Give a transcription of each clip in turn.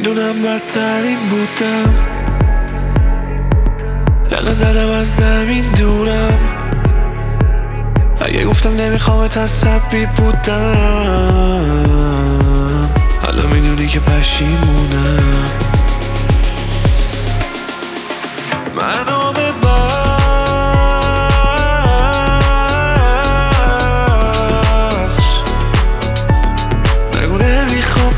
میدونم بدترین بودم، یقه زدم از زمین دورم. اگه گفتم نمیخوامت عصبی بودم، حالا میدونی که پشیمونم. منو ببخش، نگو نمیخوام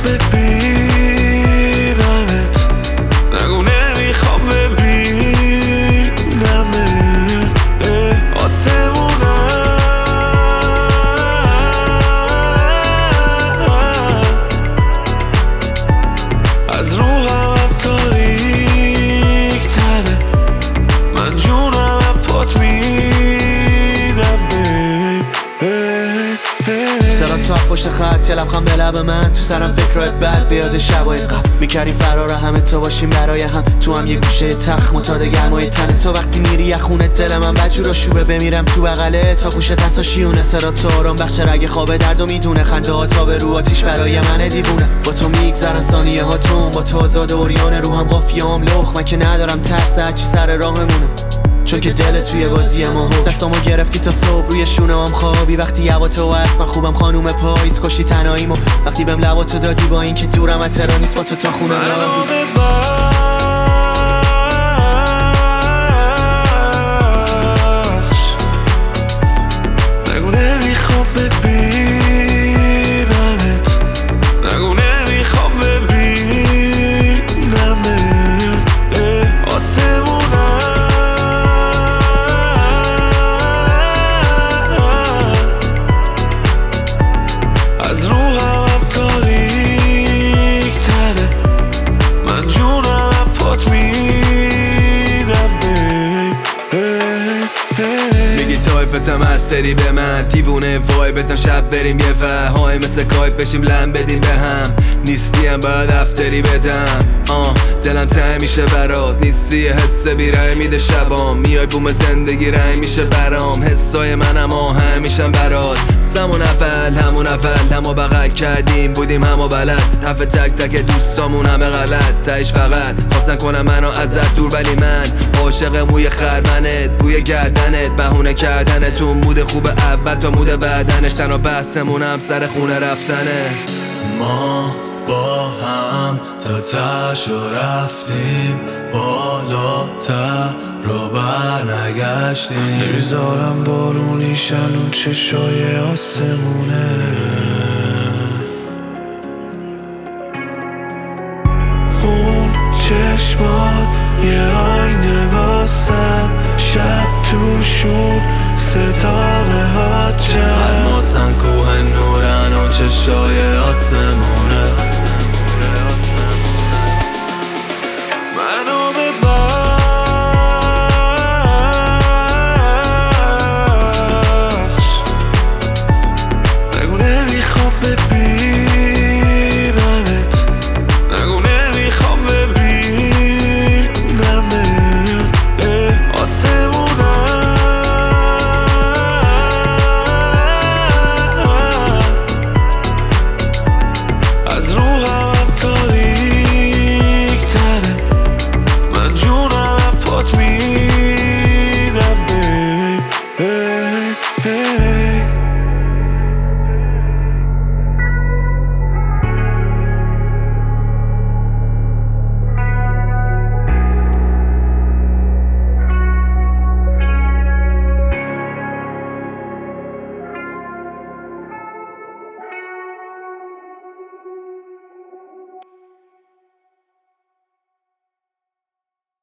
ببینمت، نگو نمیخوام ببینمت. آسمونم از روحم تاریک تره، من جونم پات میدم سرم تو پشت خط، یه لبخند به لب من، تو سرم فکرات بد بیاد شبای قبل. میکردیم فرار همه تو باشیم برای هم، تو هم یه گوشه تخت متاد گرمای تنه. تو وقتی میری یه خونه دل من بجور و شوبه، بمیرم تو بغله تا گوشه دست و شیونه. سرات تو آرام بخش رگ خوابه درد و میدونه، خنده ها تا به رو آتیش برای من دیوونه. با تو میگذرن ثانیه هاتون، با تو آزاد اوریان روحم قافیام لخ. من که ندارم ترس هرچی سر راهمونه، چون که دل توی بازی ما هست. دستامو گرفتی تا صبح روی شونه هم خوابی، وقتی هوا تو هست من خوبم خانوم پاییز. کشی تنهاییمو وقتی بهم لباتو دادی، با این که دورم از تهران نیست با تو تا خونه راهی. نگو نمیخوام ببینمت، نگو نمیخوام ببینمت. آسمونم از روحم تاریک تره، من جونم پات میدم میگی تایپتم از سری به من، دیوونه وایبتم شب بریم یه وهای مثل کایپ بشیم لم بدیم به هم. نیستیم باید افتری بدم، دلم تنگ میشه برات، نیستی حس بیرای میده شبام. میای بوم زندگی رنگ میشه برام، حسای منم آهنگ میشم برات. همون اول همو بغل کردیم بودیم همو بلد، حرف تک تک دوستامون همه غلط. تهش فقط خواستن کنم منو ازت دور، ولی من عاشق موی خرمنت، بوی گردنت، بهونه کردنتون. مود خوب اول تا مود بعدنش، تنها بحثمونم سر خونه رفتنه. ما با هم تا تشو رفتیم، بالاتر رو برنگشتیم. نمیذارم بارونی شنون چشای آسمونه، اون چشمات یه آینه واسم، شب توشون ستاره ها چند. الماسن کوه نورن اون چشای آسمونه. منو ببخش، نگو نمیخوام ببینمت، نگو نمیخوام ببینمت. آسمونم از روحم تاریک تره، من جونم پات میدم